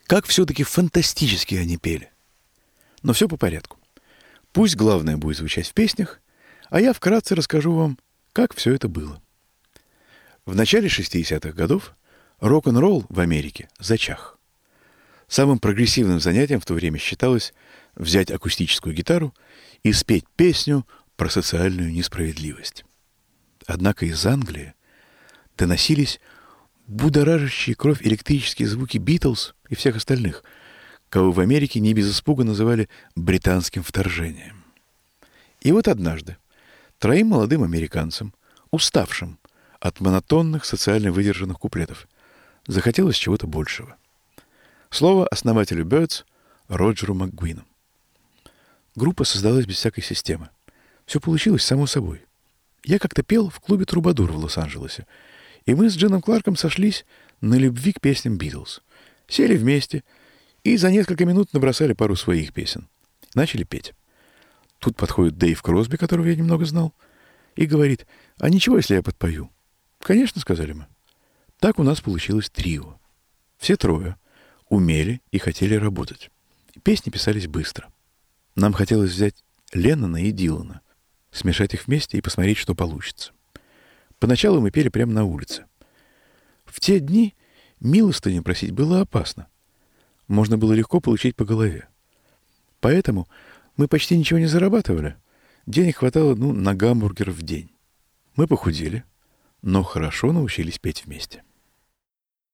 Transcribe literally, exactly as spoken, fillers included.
Как все-таки фантастически они пели. Но все по порядку. Пусть главное будет звучать в песнях, а я вкратце расскажу вам, как все это было. В начале шестидесятых годов рок-н-ролл в Америке зачах. Самым прогрессивным занятием в то время считалось взять акустическую гитару и спеть песню про социальную несправедливость. Однако из Англии доносились будоражащие кровь электрические звуки Битлз и всех остальных, кого в Америке не без испуга называли британским вторжением. И вот однажды троим молодым американцам, уставшим от монотонных социально выдержанных куплетов, захотелось чего-то большего. Слово основателю Бёрдс Роджеру МакГуину. Группа создалась без всякой системы. Все получилось само собой. Я как-то пел в клубе «Трубадур» в Лос-Анджелесе, и мы с Джином Кларком сошлись на любви к песням Битлз. Сели вместе и за несколько минут набросали пару своих песен. Начали петь. Тут подходит Дэйв Кросби, которого я немного знал, и говорит: «А ничего, если я подпою?» «Конечно», — сказали мы. Так у нас получилось трио. Все трое умели и хотели работать. Песни писались быстро. Нам хотелось взять Леннона и Дилана, смешать их вместе и посмотреть, что получится. Поначалу мы пели прямо на улице. В те дни милостыню просить было опасно. Можно было легко получить по голове. Поэтому мы почти ничего не зарабатывали. Денег хватало, ну, на гамбургер в день. Мы похудели, но хорошо научились петь вместе.